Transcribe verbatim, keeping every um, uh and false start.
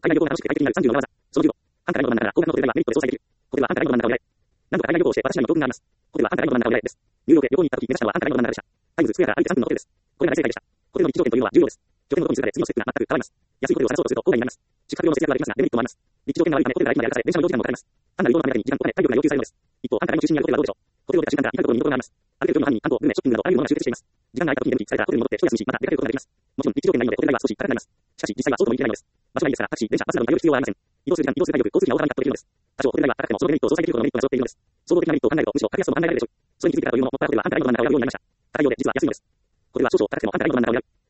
海外旅行が楽しく快適になるさんじゅうの裏技。そのじゅうご、安価な旅行の真ん中から高額のホテル代はメリットで操作できる。ホテルは安価な旅行の真ん中を狙い。何度か海外旅行をして私なりの教訓があります。ホテルは安価な旅行の真ん中を狙いです。ニューヨークへ旅行に行った時目指したのは安価な旅行の真ん中でした。タイムズスクエアから歩いてさんぷんのホテルです。これが大正解でした。ホテルの立地条件というのは重要です。拠点のどこにするかで次のステップが全く変わります。安いホテルを探そうとすると郊外になります。宿泊料の節約はできますが、デメリットもあります。立地条件が悪いためホテルが駅まで歩かされ、電車の移動時間もかかります。単なる移動のために時間とお金、体力が要求されるのです。一方、安価な旅の中心にあるホテルはどうでしょう。ホテルを出た瞬間から至るところに見どころがあります。ある程度の範囲に観光、グルメ、ショッピングなどあらゆるものが集結しています。時間が空いた時に出口されたらホテルに戻って一休みし、また出かけることができます。もちろん立地条件がいいのでホテル代は少し高くなります。しかし実際はそうとも言い切れないのです。場所がいいですからタクシー、電車、バスなどに頼る必要はありません。移動する時間、移動する体力、交通費が大幅にカットできるのです。多少ホテル代は高くてもそのデメリットを相殺できるほどのメリットが生じているのです。総合的なメリットを考えるとむしろ格安とも考えられるでしょう。それに気づいてからというのも、もっぱらホテルは安価な旅の真ん中を選ぶようになりました。高いようで実は安いのです。ホテルは少々高くても安価な旅の真ん中を選ぶ。